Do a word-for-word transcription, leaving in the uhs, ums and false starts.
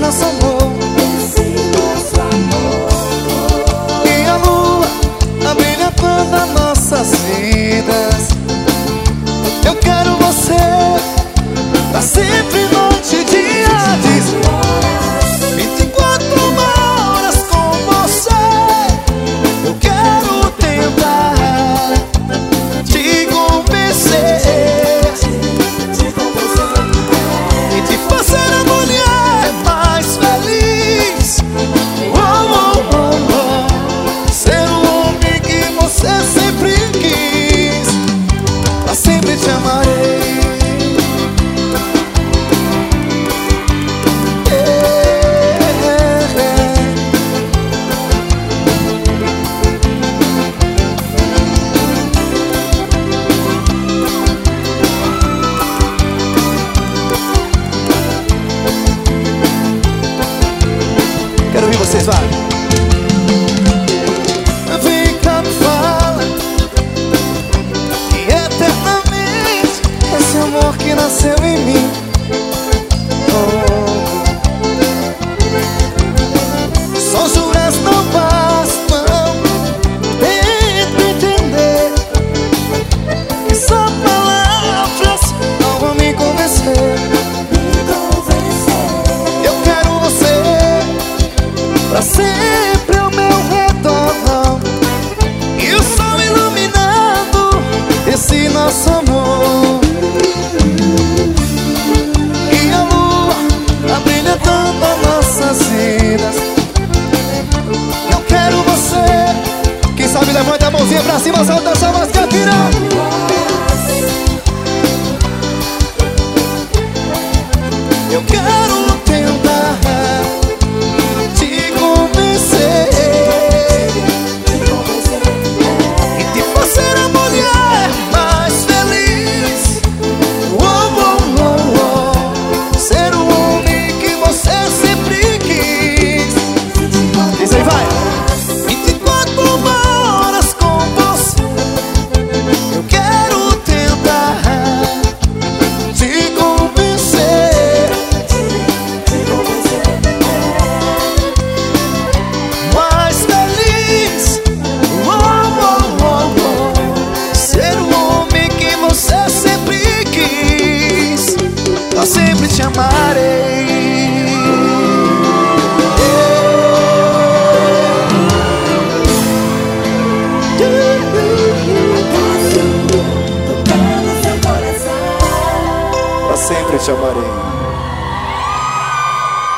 nosso amor. E a lua abrilhantando as nossas vidas. Eu quero você pra sempre, noite e dia. Diz vinte e quatro horas com você. Eu quero tentar te convencer e te fazer a mulher mais feliz. Oh, oh, oh, oh. Ser o homem que você sempre quis. Pra sempre te amarei. Quero ouvir vocês, vai. Vem cá, me fala que eternamente esse amor que nasceu em mim. Oh. Só juras não bastam. Tenta entender que só palavras não vão me convencer. Eu quero você pra sempre ao meu redor, e o sol iluminando esse nosso amor, e a lua abrilhantando as nossas vidas. Eu quero você. Quem sabe levanta a mãozinha pra cima, solta essa voz, Caipira.